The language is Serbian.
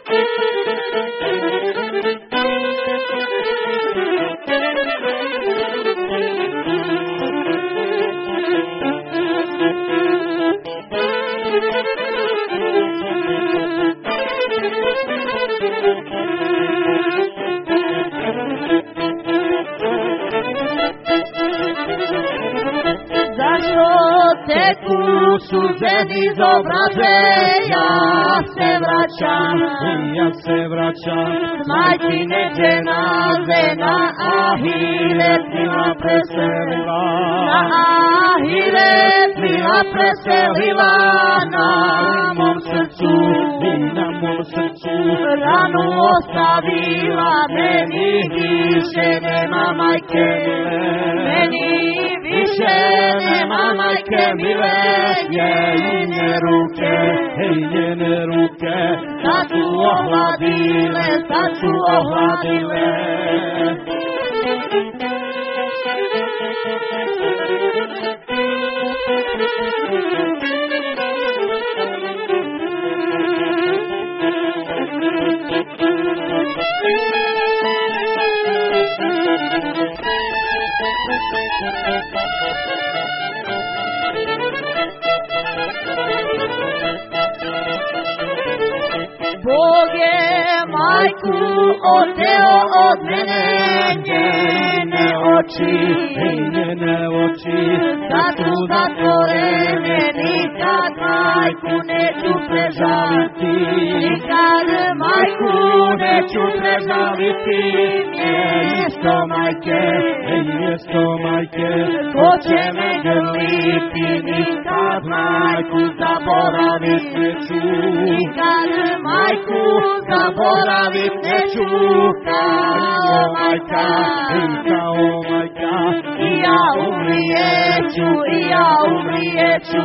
Zašto teku suze niz obraze, ja se vraćam, majčine dženaze na ahiret mila preselila, na mom srcu, ranu ostavila, meni više nema majke mile, njene ruke, sad su ohladile. Bog je majku oteo od mene, njene oči, sad su zatvorene, nikad majku neću prežaliti, mjesto majke, ko će me grliti, nikad majku zaboravit neću, zaboravit neću, kao majka, i ja umrijeću.